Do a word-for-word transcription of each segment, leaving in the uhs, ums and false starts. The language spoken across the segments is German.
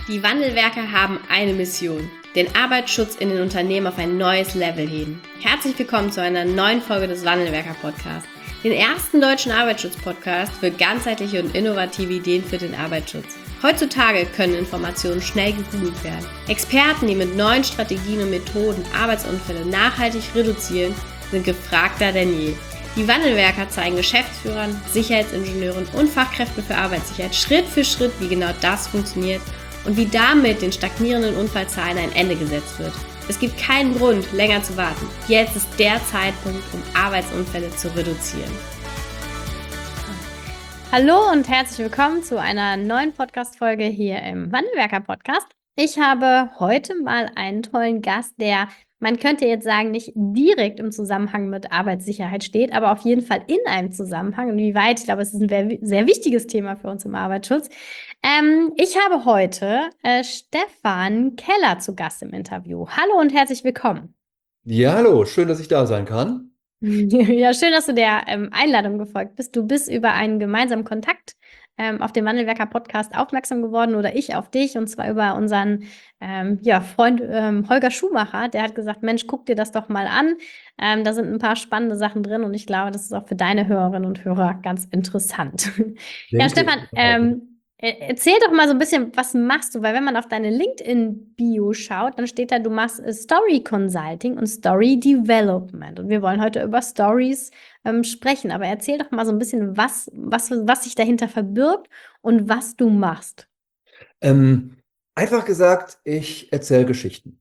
Die Wandelwerker haben eine Mission: den Arbeitsschutz in den Unternehmen auf ein neues Level heben. Herzlich willkommen zu einer neuen Folge des Wandelwerker-Podcasts, den ersten deutschen Arbeitsschutz-Podcast für ganzheitliche und innovative Ideen für den Arbeitsschutz. Heutzutage können Informationen schnell gegoogelt werden. Experten, die mit neuen Strategien und Methoden Arbeitsunfälle nachhaltig reduzieren, sind gefragter denn je. Die Wandelwerker zeigen Geschäftsführern, Sicherheitsingenieuren und Fachkräften für Arbeitssicherheit Schritt für Schritt, wie genau das funktioniert und wie damit den stagnierenden Unfallzahlen ein Ende gesetzt wird. Es gibt keinen Grund, länger zu warten. Jetzt ist der Zeitpunkt, um Arbeitsunfälle zu reduzieren. Hallo und herzlich willkommen zu einer neuen Podcast-Folge hier im Wandelwerker-Podcast. Ich habe heute mal einen tollen Gast, der, man könnte jetzt sagen, nicht direkt im Zusammenhang mit Arbeitssicherheit steht, aber auf jeden Fall in einem Zusammenhang. Inwieweit, ich glaube, es ist ein sehr, sehr wichtiges Thema für uns im Arbeitsschutz. Ähm, ich habe heute äh, Stefan Keller zu Gast im Interview. Hallo und herzlich willkommen. Ja, hallo, schön, dass ich da sein kann. Ja, schön, dass du der ähm, Einladung gefolgt bist. Du bist über einen gemeinsamen Kontakt ähm, auf den Wandelwerker-Podcast aufmerksam geworden oder ich auf dich, und zwar über unseren ähm, ja, Freund ähm, Holger Schumacher. Der hat gesagt, Mensch, guck dir das doch mal an. Ähm, da sind ein paar spannende Sachen drin und ich glaube, das ist auch für deine Hörerinnen und Hörer ganz interessant. Ja, Denke Stefan, ich auch. ähm, äh, erzähl doch mal so ein bisschen, was machst du? Weil wenn man auf deine LinkedIn-Bio schaut, dann steht da, du machst äh, Story Consulting und Story Development. Und wir wollen heute über Stories ähm, sprechen. Aber erzähl doch mal so ein bisschen, was, was, was sich dahinter verbirgt und was du machst. Ähm, einfach gesagt, ich erzähle Geschichten.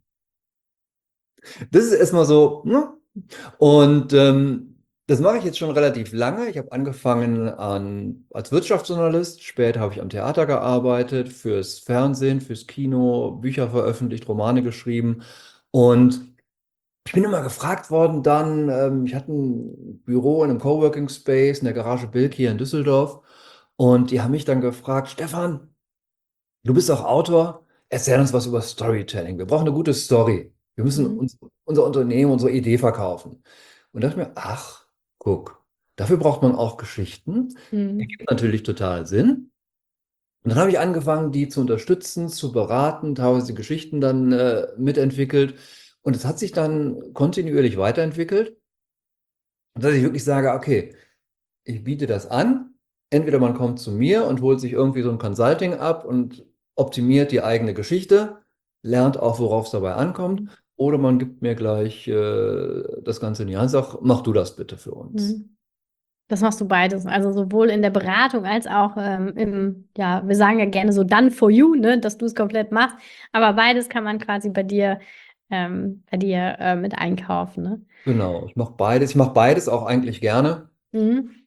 Das ist erstmal so, ne? Und ähm, das mache ich jetzt schon relativ lange. Ich habe angefangen an, als Wirtschaftsjournalist, später habe ich am Theater gearbeitet, fürs Fernsehen, fürs Kino, Bücher veröffentlicht, Romane geschrieben. Und ich bin immer gefragt worden dann, ähm, ich hatte ein Büro in einem Coworking Space in der Garage Bilk hier in Düsseldorf. Und die haben mich dann gefragt, Stefan, du bist auch Autor, erzähl uns was über Storytelling. Wir brauchen eine gute Story. Wir müssen Mhm. uns, unser Unternehmen, unsere Idee verkaufen. Und dachte mir, ach, guck, dafür braucht man auch Geschichten. Die Mhm. gibt natürlich total Sinn. Und dann habe ich angefangen, die zu unterstützen, zu beraten, teilweise die Geschichten dann äh, mitentwickelt. Und es hat sich dann kontinuierlich weiterentwickelt. Und dass ich wirklich sage, okay, ich biete das an. Entweder man kommt zu mir und holt sich irgendwie so ein Consulting ab und optimiert die eigene Geschichte, lernt auch, worauf es dabei ankommt, oder man gibt mir gleich äh, das Ganze in die Hand und sagt, mach du das bitte für uns. Mhm. Das machst du beides, also sowohl in der Beratung als auch ähm, im, ja, wir sagen ja gerne so done for you, ne, dass du es komplett machst, aber beides kann man quasi bei dir, ähm, bei dir äh, mit einkaufen, ne? Genau, ich mache beides. Ich mache beides auch eigentlich gerne. Mhm.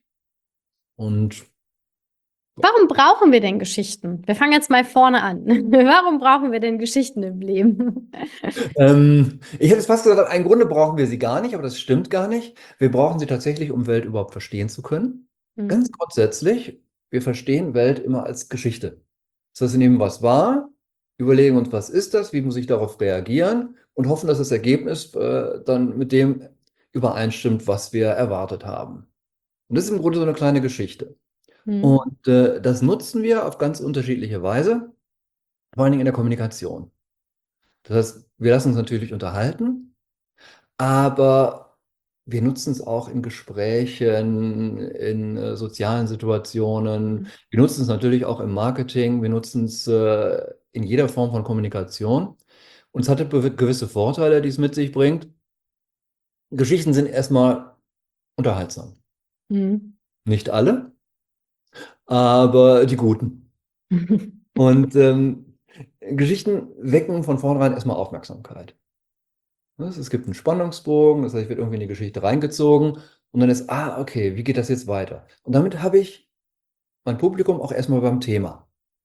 Und Warum brauchen wir denn Geschichten? Wir fangen jetzt mal vorne an. Warum brauchen wir denn Geschichten im Leben? ähm, ich hätte es fast gesagt, im Grunde brauchen wir sie gar nicht, aber das stimmt gar nicht. Wir brauchen sie tatsächlich, um Welt überhaupt verstehen zu können. Ganz Mhm. grundsätzlich, wir verstehen Welt immer als Geschichte. Das heißt, wir nehmen was wahr, überlegen uns, was ist das, wie muss ich darauf reagieren und hoffen, dass das Ergebnis äh, dann mit dem übereinstimmt, was wir erwartet haben. Und das ist im Grunde so eine kleine Geschichte. Mhm. Und äh, das nutzen wir auf ganz unterschiedliche Weise, vor allen Dingen in der Kommunikation. Das heißt, wir lassen uns natürlich unterhalten, aber wir nutzen es auch in Gesprächen, in äh, sozialen Situationen. Wir nutzen es natürlich auch im Marketing. Wir nutzen es äh, in jeder Form von Kommunikation. Und es hat be- gewisse Vorteile, die es mit sich bringt. Geschichten sind erstmal unterhaltsam. Mhm. Nicht alle, aber die guten. Und ähm, Geschichten wecken von vornherein erstmal Aufmerksamkeit. Ne, Es gibt einen Spannungsbogen, das heißt, ich werde irgendwie in die Geschichte reingezogen und dann ist, ah, okay, wie geht das jetzt weiter? Und damit habe ich mein Publikum auch erstmal beim Thema.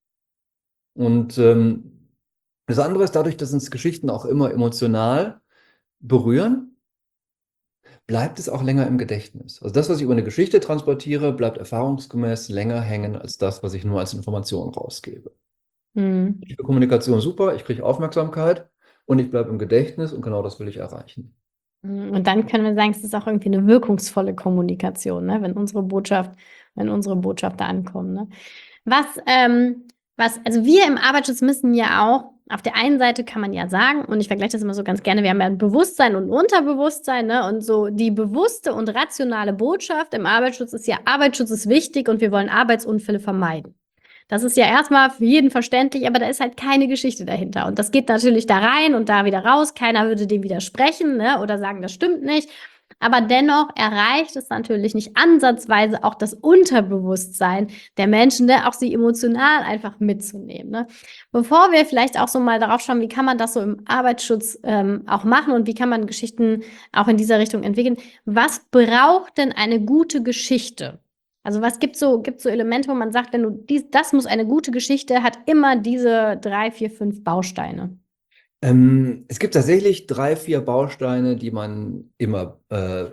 Und ähm, das andere ist dadurch, dass uns Geschichten auch immer emotional berühren, bleibt es auch länger im Gedächtnis. Also das, was ich über eine Geschichte transportiere, bleibt erfahrungsgemäß länger hängen als das, was ich nur als Information rausgebe. Mhm. Ich für Kommunikation super, ich kriege Aufmerksamkeit und ich bleibe im Gedächtnis und genau das will ich erreichen. Mhm. Und dann können wir sagen, es ist auch irgendwie eine wirkungsvolle Kommunikation, ne? Wenn unsere Botschaft, wenn unsere Botschafter ankommen, ne? Was, ähm, Was, also wir im Arbeitsschutz müssen ja auch, auf der einen Seite kann man ja sagen, und ich vergleiche das immer so ganz gerne, wir haben ja ein Bewusstsein und ein Unterbewusstsein, ne? Und so die bewusste und rationale Botschaft im Arbeitsschutz ist ja, Arbeitsschutz ist wichtig und wir wollen Arbeitsunfälle vermeiden. Das ist ja erstmal für jeden verständlich, aber da ist halt keine Geschichte dahinter. Und das geht natürlich da rein und da wieder raus. Keiner würde dem widersprechen, ne? Oder sagen, das stimmt nicht. Aber dennoch erreicht es natürlich nicht ansatzweise auch das Unterbewusstsein der Menschen, ne? Auch sie emotional einfach mitzunehmen. Ne? Bevor wir vielleicht auch so mal darauf schauen, wie kann man das so im Arbeitsschutz ähm, auch machen und wie kann man Geschichten auch in dieser Richtung entwickeln, was braucht denn eine gute Geschichte? Also was gibt so, gibt so Elemente, wo man sagt, wenn du dies, das muss eine gute Geschichte, hat immer diese drei, vier, fünf Bausteine. Ähm, es gibt tatsächlich drei, vier Bausteine, die man immer äh,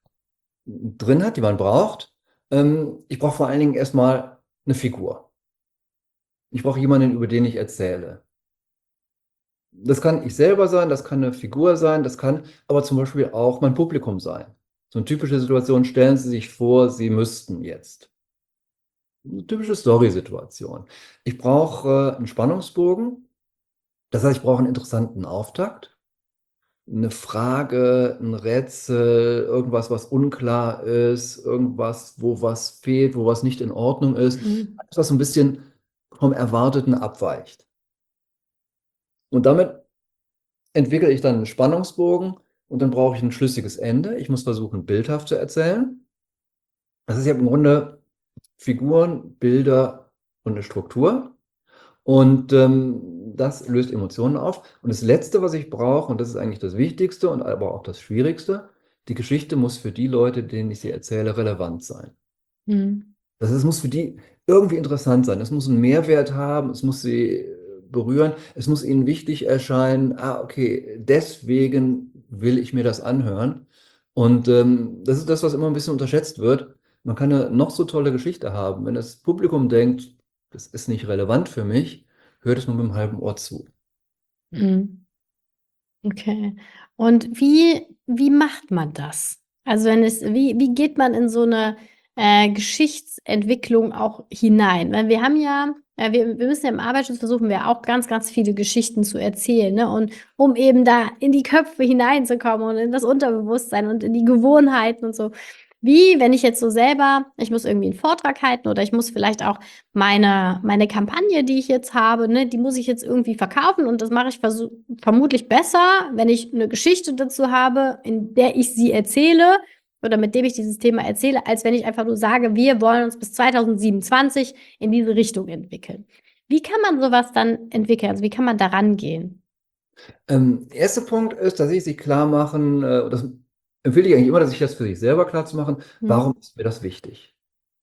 drin hat, die man braucht. Ähm, ich brauche vor allen Dingen erstmal eine Figur. Ich brauche jemanden, über den ich erzähle. Das kann ich selber sein, das kann eine Figur sein, das kann aber zum Beispiel auch mein Publikum sein. So eine typische Situation, stellen Sie sich vor, Sie müssten jetzt. Eine typische Story-Situation. Ich brauche äh, einen Spannungsbogen, das heißt, ich brauche einen interessanten Auftakt, eine Frage, ein Rätsel, irgendwas, was unklar ist, irgendwas, wo was fehlt, wo was nicht in Ordnung ist, Mhm. alles, was so ein bisschen vom Erwarteten abweicht. Und damit entwickle ich dann einen Spannungsbogen und dann brauche ich ein schlüssiges Ende. Ich muss versuchen, bildhaft zu erzählen. Das ist ja im Grunde Figuren, Bilder und eine Struktur. Und ähm, das löst Emotionen auf. Und das Letzte, was ich brauche, und das ist eigentlich das Wichtigste und aber auch das Schwierigste, die Geschichte muss für die Leute, denen ich sie erzähle, relevant sein. Mhm. Das heißt, es muss für die irgendwie interessant sein. Es muss einen Mehrwert haben, es muss sie äh, berühren, es muss ihnen wichtig erscheinen, ah, okay, deswegen will ich mir das anhören. Und ähm, das ist das, was immer ein bisschen unterschätzt wird. Man kann eine noch so tolle Geschichte haben. Wenn das Publikum denkt, das ist nicht relevant für mich, hört es nur mit einem halben Ohr zu. Mhm. Okay. Und wie, wie macht man das? Also wenn es, wie, wie geht man in so eine äh, Geschichtsentwicklung auch hinein? Weil wir haben ja, äh, wir, wir müssen ja im Arbeitsschutz versuchen wir auch ganz, ganz viele Geschichten zu erzählen, ne? Und um eben da in die Köpfe hineinzukommen und in das Unterbewusstsein und in die Gewohnheiten und so. Wie, wenn ich jetzt so selber, ich muss irgendwie einen Vortrag halten oder ich muss vielleicht auch meine, meine Kampagne, die ich jetzt habe, ne, die muss ich jetzt irgendwie verkaufen und das mache ich versuch, vermutlich besser, wenn ich eine Geschichte dazu habe, in der ich sie erzähle oder mit dem ich dieses Thema erzähle, als wenn ich einfach nur sage, wir wollen uns bis zweitausendsiebenundzwanzig in diese Richtung entwickeln. Wie kann man sowas dann entwickeln? Also wie kann man da rangehen? Ähm, erster Punkt ist, dass ich sich klar machen, äh, das empfehle ich eigentlich immer, dass sich das für sich selber klar zu machen, Hm. warum ist mir das wichtig?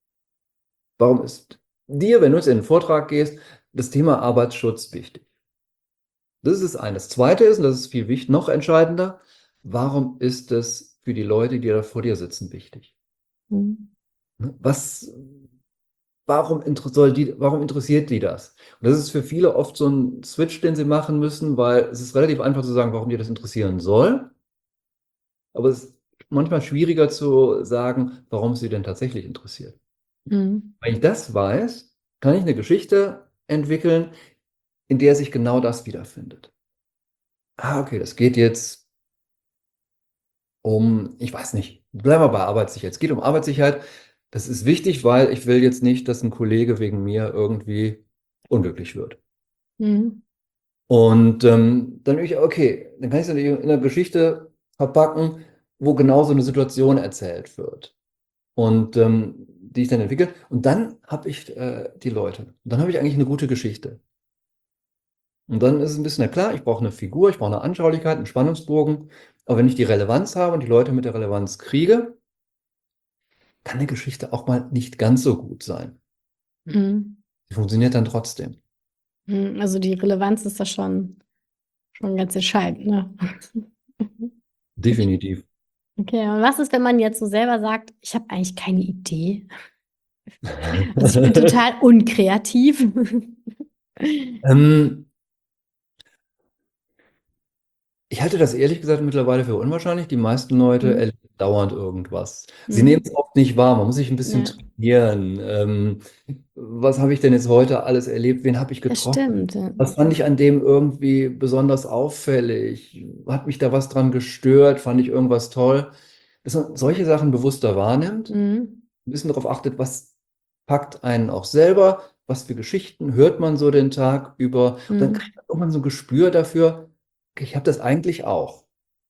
Warum ist dir, wenn du jetzt in den Vortrag gehst, das Thema Arbeitsschutz wichtig? Das ist das eine. Das zweite ist, und das ist viel wichtig, noch entscheidender, warum ist es für die Leute, die da vor dir sitzen, wichtig? Hm. Ne? Was, warum, inter soll die, warum interessiert die das? Und das ist für viele oft so ein Switch, den sie machen müssen, weil es ist relativ einfach zu sagen, warum die das interessieren soll. Aber es ist manchmal schwieriger zu sagen, warum es sie denn tatsächlich interessiert. Hm. Wenn ich das weiß, kann ich eine Geschichte entwickeln, in der sich genau das wiederfindet. Ah, okay, das geht jetzt um, ich weiß nicht, bleiben wir bei Arbeitssicherheit. Es geht um Arbeitssicherheit. Das ist wichtig, weil ich will jetzt nicht, dass ein Kollege wegen mir irgendwie unglücklich wird. Hm. Und ähm, dann ich, okay, dann kann ich es in einer Geschichte verpacken, wo genau so eine Situation erzählt wird. Und ähm, die ich dann entwickle. Und dann habe ich äh, die Leute. Und dann habe ich eigentlich eine gute Geschichte. Und dann ist es ein bisschen, ja klar, ich brauche eine Figur, ich brauche eine Anschaulichkeit, einen Spannungsbogen. Aber wenn ich die Relevanz habe und die Leute mit der Relevanz kriege, kann eine Geschichte auch mal nicht ganz so gut sein. Hm. Die funktioniert dann trotzdem. Hm. Also die Relevanz ist da schon, schon ganz entscheidend, ne? Definitiv. Okay, und was ist, wenn man jetzt so selber sagt, ich habe eigentlich keine Idee? Also ich bin total unkreativ. ähm, Ich halte das ehrlich gesagt mittlerweile für unwahrscheinlich. Die meisten Leute Mhm. erleben dauernd irgendwas. Sie nehmen es Mhm. oft nicht wahr. Man muss sich ein bisschen Ja, trainieren. Ähm, was habe ich denn jetzt heute alles erlebt? Wen habe ich das getroffen? stimmt. Ja. Was fand ich an dem irgendwie besonders auffällig? Hat mich da was dran gestört? Fand ich irgendwas toll? Dass man solche Sachen bewusster wahrnimmt, Mhm. ein bisschen darauf achtet, was packt einen auch selber, was für Geschichten hört man so den Tag über. Und dann Mhm. kriegt man irgendwann so ein Gespür dafür, okay, ich habe das eigentlich auch.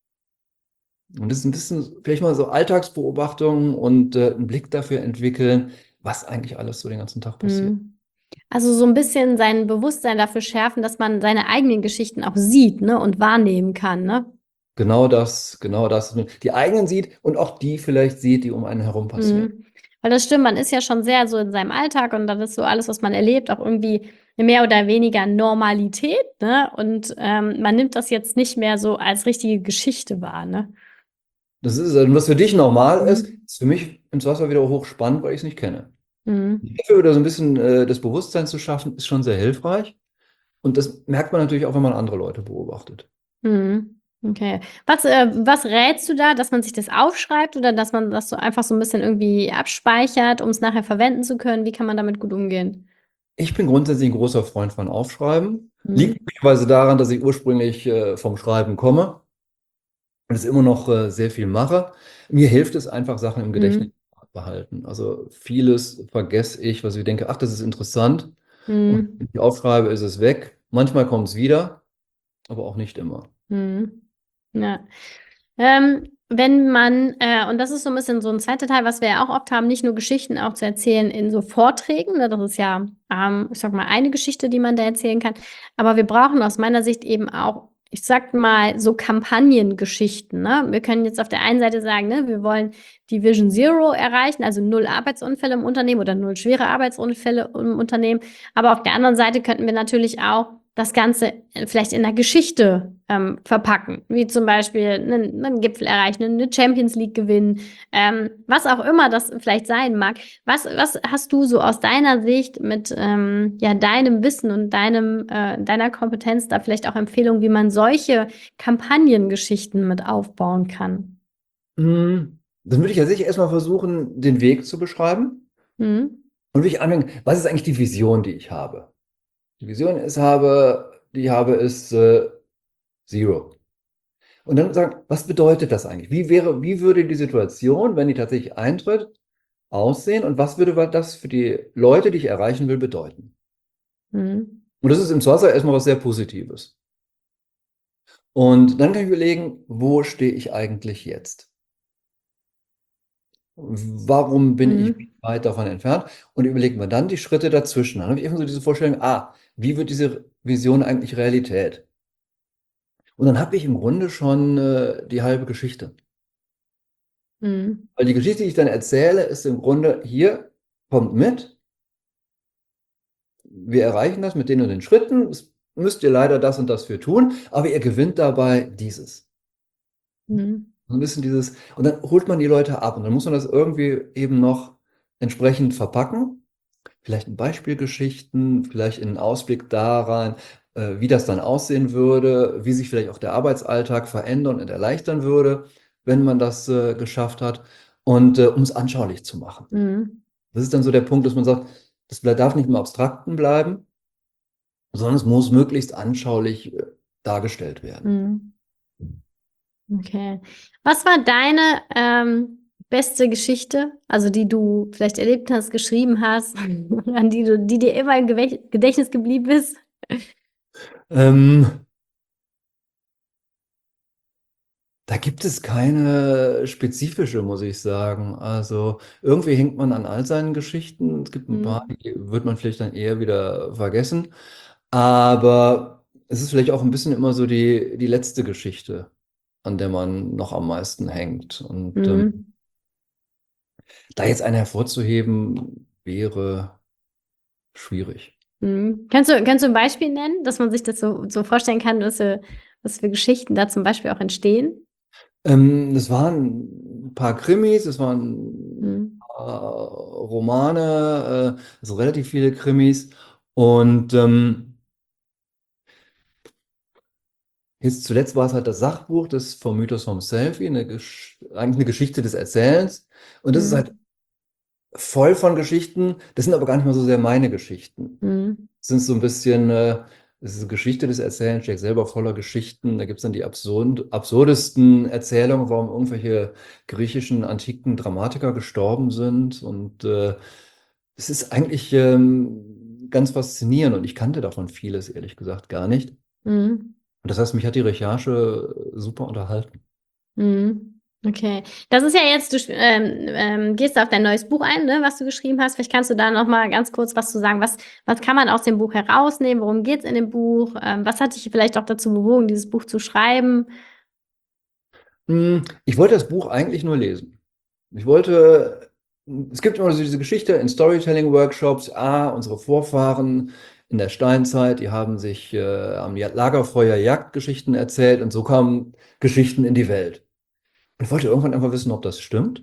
Und das ist ein bisschen vielleicht mal so Alltagsbeobachtungen und äh, einen Blick dafür entwickeln, was eigentlich alles so den ganzen Tag passiert. Mhm. Also so ein bisschen sein Bewusstsein dafür schärfen, dass man seine eigenen Geschichten auch sieht, ne, und wahrnehmen kann, ne? Genau das, genau das. Die eigenen sieht und auch die vielleicht sieht, die um einen herum passieren. Mhm. Weil das stimmt, man ist ja schon sehr so in seinem Alltag und dann ist so alles, was man erlebt, auch irgendwie eine mehr oder weniger Normalität, ne? Und ähm, man nimmt das jetzt nicht mehr so als richtige Geschichte wahr, ne? Das ist, also, was für dich normal ist, Mhm. ist für mich ins Wasser wieder hochspannend, weil ich es nicht kenne. Mhm. Dafür wieder so ein bisschen äh, das Bewusstsein zu schaffen, ist schon sehr hilfreich. Und das merkt man natürlich auch, wenn man andere Leute beobachtet. Mhm. Okay. Was, äh, was rätst du da, dass man sich das aufschreibt oder dass man das so einfach so ein bisschen irgendwie abspeichert, um es nachher verwenden zu können? Wie kann man damit gut umgehen? Ich bin grundsätzlich ein großer Freund von Aufschreiben. Liegt Mhm. möglicherweise daran, dass ich ursprünglich äh, vom Schreiben komme und es immer noch äh, sehr viel mache. Mir hilft es einfach, Sachen im Gedächtnis Mhm. zu behalten. Also vieles vergesse ich, was ich denke, ach, das ist interessant. Und Mhm. wenn ich aufschreibe, ist es weg. Manchmal kommt es wieder, aber auch nicht immer. Mhm. Ja. Ähm, wenn man, äh, und das ist so ein bisschen so ein zweiter Teil, was wir ja auch oft haben, nicht nur Geschichten auch zu erzählen in so Vorträgen, ne? Das ist ja, ähm, ich sage mal, eine Geschichte, die man da erzählen kann. Aber wir brauchen aus meiner Sicht eben auch, ich sage mal, so Kampagnengeschichten, ne? Wir können jetzt auf der einen Seite sagen, ne, wir wollen die Vision Zero erreichen, also null Arbeitsunfälle im Unternehmen oder null schwere Arbeitsunfälle im Unternehmen. Aber auf der anderen Seite könnten wir natürlich auch das Ganze äh, vielleicht in einer Geschichte ähm, verpacken, wie zum Beispiel einen, einen Gipfel erreichen, eine Champions League gewinnen, ähm, was auch immer das vielleicht sein mag. Was, was hast du so aus deiner Sicht mit ähm, ja, deinem Wissen und deinem, äh, deiner Kompetenz da vielleicht auch Empfehlungen, wie man solche Kampagnengeschichten mit aufbauen kann? Hm, Dann würde ich ja sicher erstmal versuchen, den Weg zu beschreiben. Mhm. Und würde ich anfangen, was ist eigentlich die Vision, die ich habe? Die Vision ist, habe, die ich habe, ist äh, Zero. Und dann sagen, was bedeutet das eigentlich? Wie wäre, wie würde die Situation, wenn die tatsächlich eintritt, aussehen und was würde das für die Leute, die ich erreichen will, bedeuten? Mhm. Und das ist im Zweifel erstmal was sehr Positives. Und dann kann ich überlegen, wo stehe ich eigentlich jetzt? Warum bin ich Mhm. weit davon entfernt? Und überlegen wir dann die Schritte dazwischen. Dann habe ich eben so diese Vorstellung, ah, wie wird diese Vision eigentlich Realität? Und dann habe ich im Grunde schon äh, die halbe Geschichte. Mhm. Weil die Geschichte, die ich dann erzähle, ist im Grunde, hier, kommt mit, wir erreichen das mit den und den Schritten, es müsst ihr leider das und das für tun, aber ihr gewinnt dabei dieses. Mhm. So ein bisschen dieses, und dann holt man die Leute ab und dann muss man das irgendwie eben noch entsprechend verpacken. Vielleicht in Beispielgeschichten, vielleicht in einen Ausblick daran, äh, wie das dann aussehen würde, wie sich vielleicht auch der Arbeitsalltag verändern und erleichtern würde, wenn man das äh, geschafft hat. Und äh, um es anschaulich zu machen. Mhm. Das ist dann so der Punkt, dass man sagt, das ble- darf nicht im Abstrakten bleiben, sondern es muss möglichst anschaulich äh, dargestellt werden. Mhm. Okay. Was war deine ähm, beste Geschichte, also die du vielleicht erlebt hast, geschrieben hast, an die du, die dir immer im Gewäch- Gedächtnis geblieben ist? Ähm, Da gibt es keine spezifische, muss ich sagen. Also irgendwie hängt man an all seinen Geschichten. Es gibt ein paar, Mhm. die wird man vielleicht dann eher wieder vergessen. Aber es ist vielleicht auch ein bisschen immer so die, die letzte Geschichte, an der man noch am meisten hängt. Und ähm, Mhm. da jetzt eine hervorzuheben, wäre schwierig. Mhm. Kannst du, kannst du ein Beispiel nennen, dass man sich das so, so vorstellen kann, was für, was für Geschichten da zum Beispiel auch entstehen? Ähm, das waren ein paar Krimis, es waren Mhm. ein paar Romane, äh, also relativ viele Krimis. Und ähm, Jetzt zuletzt war es halt das Sachbuch, das vom Mythos vom Selfie, eine Gesch eigentlich eine Geschichte des Erzählens. Und das ist halt Mhm. voll von Geschichten. Das sind aber gar nicht mal so sehr meine Geschichten. Mhm. Das sind so ein bisschen, äh, das ist eine Geschichte des Erzählens, steckt selber voller Geschichten. Da gibt es dann die absurd, absurdesten Erzählungen, warum irgendwelche griechischen antiken Dramatiker gestorben sind. Und äh, es ist eigentlich ähm, ganz faszinierend und ich kannte davon vieles, ehrlich gesagt, gar nicht. Mhm. Und das heißt, mich hat die Recherche super unterhalten. Mhm. Okay. Das ist ja jetzt, du sch- ähm, ähm, gehst auf dein neues Buch ein, ne, was du geschrieben hast. Vielleicht kannst du da noch mal ganz kurz was zu sagen. Was, was kann man aus dem Buch herausnehmen? Worum geht es in dem Buch? Ähm, was hat dich vielleicht auch dazu bewogen, dieses Buch zu schreiben? Hm, Ich wollte das Buch eigentlich nur lesen. Ich wollte, es gibt immer so diese Geschichte in Storytelling-Workshops, ah, unsere Vorfahren in der Steinzeit, die haben sich äh, am Lagerfeuer Jagdgeschichten erzählt und so kamen Geschichten in die Welt. Und ich wollte irgendwann einfach wissen, ob das stimmt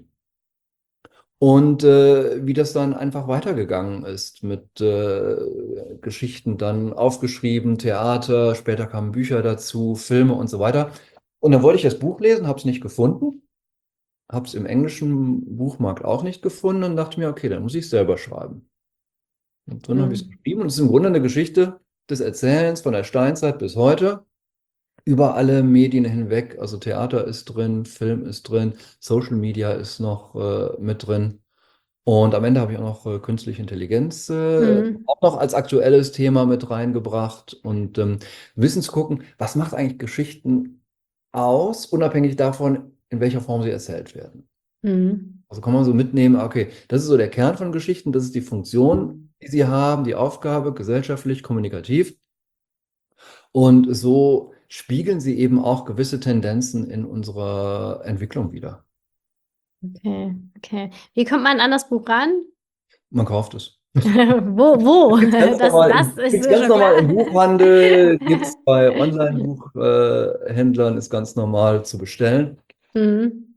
und äh, wie das dann einfach weitergegangen ist mit äh, Geschichten dann aufgeschrieben, Theater, später kamen Bücher dazu, Filme und so weiter. Und dann wollte ich das Buch lesen, habe es nicht gefunden. Habe es im englischen Buchmarkt auch nicht gefunden und dachte mir, okay, dann muss ich es selber schreiben. Und drin habe ich es Mhm. geschrieben und es ist im Grunde eine Geschichte des Erzählens von der Steinzeit bis heute, über alle Medien hinweg. Also Theater ist drin, Film ist drin, Social Media ist noch äh, mit drin. Und am Ende habe ich auch noch äh, künstliche Intelligenz äh, Mhm. auch noch als aktuelles Thema mit reingebracht und ähm, Wissen zu gucken, was macht eigentlich Geschichten aus, unabhängig davon, in welcher Form sie erzählt werden. Mhm. Also kann man so mitnehmen, okay, das ist so der Kern von Geschichten, das ist die Funktion, die sie haben, die Aufgabe, gesellschaftlich, kommunikativ. Und so spiegeln sie eben auch gewisse Tendenzen in unserer Entwicklung wider. Okay, okay. Wie kommt man an das Buch ran? Man kauft es. Wo, wo? Gibt's ganz Das, normal das im, ist gibt's mir ganz schon normal klar. im Buchhandel, gibt es bei Online-Buchhändlern, ist ganz normal zu bestellen. Mhm.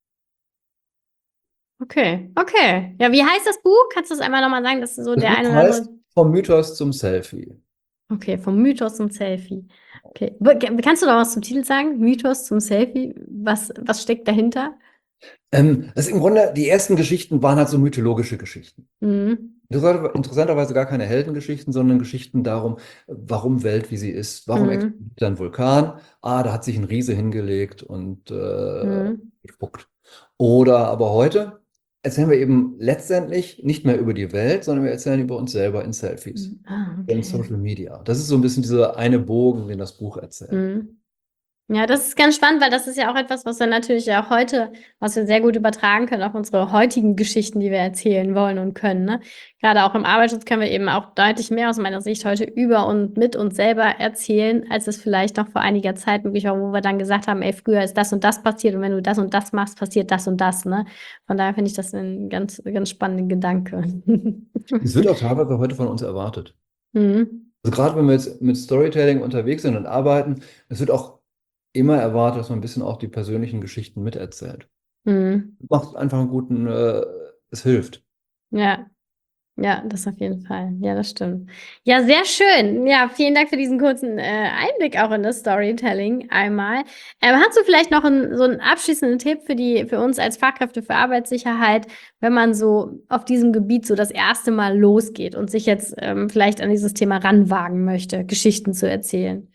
Okay, okay. Ja, wie heißt das Buch? Kannst du das einmal nochmal sagen, dass so Das der Buch eine oder andere. heißt Vom Mythos zum Selfie. Okay, vom Mythos zum Selfie. Okay. Wo- ge- Kannst du da was zum Titel sagen? Mythos zum Selfie? Was, was steckt dahinter? Ähm, das ist im Grunde, die ersten Geschichten waren halt so mythologische Geschichten. Mhm. Interessant- Interessanterweise gar keine Heldengeschichten, sondern Geschichten darum, warum Welt wie sie ist. Warum Mhm. explodiert ein Vulkan? Ah, da hat sich ein Riese hingelegt und äh, Mhm. gespuckt. Oder aber heute erzählen wir eben letztendlich nicht mehr über die Welt, sondern wir erzählen über uns selber in Selfies, Mhm. Ah, in okay. Social Media. Das ist so ein bisschen dieser eine Bogen, den das Buch erzählt. Mhm. Ja, das ist ganz spannend, weil das ist ja auch etwas, was wir natürlich auch heute, was wir sehr gut übertragen können auf unsere heutigen Geschichten, die wir erzählen wollen und können. Ne? Gerade auch im Arbeitsschutz können wir eben auch deutlich mehr aus meiner Sicht heute über und mit uns selber erzählen, als es vielleicht noch vor einiger Zeit möglich war, wo wir dann gesagt haben, ey, früher ist das und das passiert und wenn du das und das machst, passiert das und das. Ne? Von daher finde ich das ein ganz, ganz spannender Gedanke. Es wird auch teilweise heute von uns erwartet. Mhm. Also gerade wenn wir jetzt mit Storytelling unterwegs sind und arbeiten, es wird auch immer erwartet, dass man ein bisschen auch die persönlichen Geschichten miterzählt. Mhm. Macht einfach einen guten, äh, es hilft. Ja. Ja, das auf jeden Fall. Ja, das stimmt. Ja, sehr schön. Ja, vielen Dank für diesen kurzen äh, Einblick auch in das Storytelling einmal. Ähm, hast du vielleicht noch einen, so einen abschließenden Tipp für die, für uns als Fachkräfte für Arbeitssicherheit, wenn man so auf diesem Gebiet so das erste Mal losgeht und sich jetzt ähm, vielleicht an dieses Thema ranwagen möchte, Geschichten zu erzählen?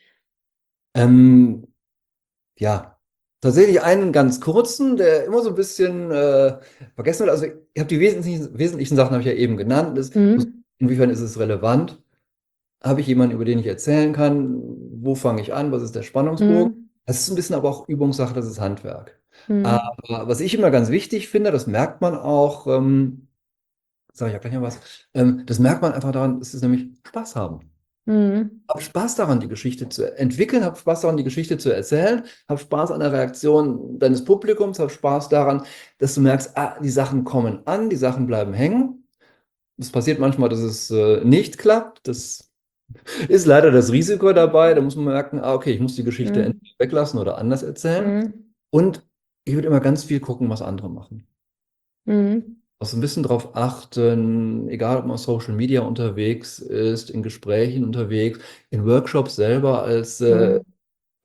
Ähm, ja, tatsächlich einen ganz kurzen, der immer so ein bisschen äh, vergessen wird. Also ich habe die wesentlichen, wesentlichen Sachen habe ich ja eben genannt. Das, Mhm. inwiefern ist es relevant? Habe ich jemanden, über den ich erzählen kann? Wo fange ich an? Was ist der Spannungsbogen? Mhm. Das ist ein bisschen aber auch Übungssache, das ist Handwerk. Mhm. Aber was ich immer ganz wichtig finde, das merkt man auch, ähm, sage ich ja gleich noch was, ähm, das merkt man einfach daran, es ist nämlich Spaß haben. Mhm. Hab Spaß daran, die Geschichte zu entwickeln, hab Spaß daran, die Geschichte zu erzählen, hab Spaß an der Reaktion deines Publikums, hab Spaß daran, dass du merkst, ah, die Sachen kommen an, die Sachen bleiben hängen. Es passiert manchmal, dass es äh, nicht klappt. Das ist leider das Risiko dabei. Da muss man merken, ah, okay, ich muss die Geschichte Mhm. entweder weglassen oder anders erzählen. Mhm. Und ich würde immer ganz viel gucken, was andere machen. Mhm. Also ein bisschen darauf achten, egal ob man auf Social Media unterwegs ist, in Gesprächen unterwegs, in Workshops selber als äh, Mhm.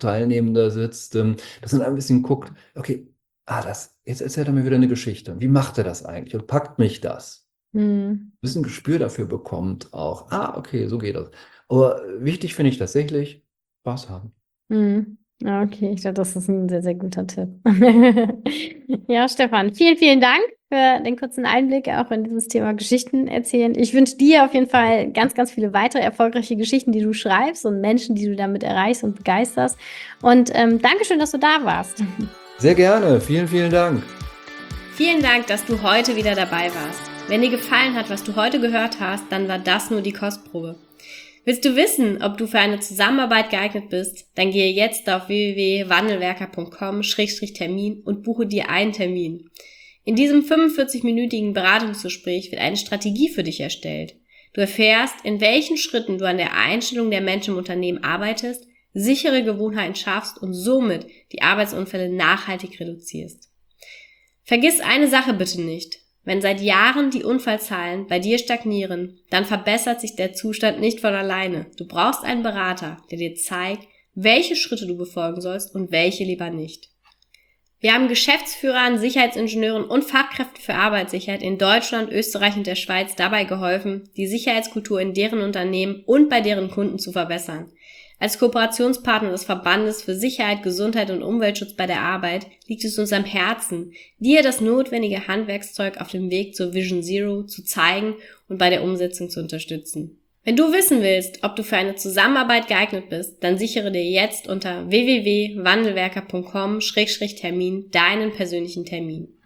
Teilnehmender sitzt, ähm, dass man ein bisschen guckt, okay, ah, das, jetzt erzählt er mir wieder eine Geschichte. Wie macht er das eigentlich? Und packt mich das? Mhm. Ein bisschen Gespür dafür bekommt auch. Ah, okay, so geht das. Aber wichtig finde ich tatsächlich, Spaß haben. Mhm. Ja, okay, ich glaube, das ist ein sehr, sehr guter Tipp. Ja, Stefan, vielen, vielen Dank für den kurzen Einblick auch in dieses Thema Geschichten erzählen. Ich wünsche dir auf jeden Fall ganz, ganz viele weitere erfolgreiche Geschichten, die du schreibst und Menschen, die du damit erreichst und begeisterst. Und ähm, Dankeschön, dass du da warst. Sehr gerne. Vielen, vielen Dank. Vielen Dank, dass du heute wieder dabei warst. Wenn dir gefallen hat, was du heute gehört hast, dann war das nur die Kostprobe. Willst du wissen, ob du für eine Zusammenarbeit geeignet bist? Dann gehe jetzt auf w w w punkt wandelwerker punkt com Schrägstrich Termin und buche dir einen Termin. In diesem fünfundvierzig-minütigen Beratungsgespräch wird eine Strategie für dich erstellt. Du erfährst, in welchen Schritten du an der Einstellung der Menschen im Unternehmen arbeitest, sichere Gewohnheiten schaffst und somit die Arbeitsunfälle nachhaltig reduzierst. Vergiss eine Sache bitte nicht. Wenn seit Jahren die Unfallzahlen bei dir stagnieren, dann verbessert sich der Zustand nicht von alleine. Du brauchst einen Berater, der dir zeigt, welche Schritte du befolgen sollst und welche lieber nicht. Wir haben Geschäftsführern, Sicherheitsingenieuren und Fachkräften für Arbeitssicherheit in Deutschland, Österreich und der Schweiz dabei geholfen, die Sicherheitskultur in deren Unternehmen und bei deren Kunden zu verbessern. Als Kooperationspartner des Verbandes für Sicherheit, Gesundheit und Umweltschutz bei der Arbeit liegt es uns am Herzen, dir das notwendige Handwerkszeug auf dem Weg zur Vision Zero zu zeigen und bei der Umsetzung zu unterstützen. Wenn du wissen willst, ob du für eine Zusammenarbeit geeignet bist, dann sichere dir jetzt unter w w w punkt wandelwerker punkt com Schrägstrich Termin deinen persönlichen Termin.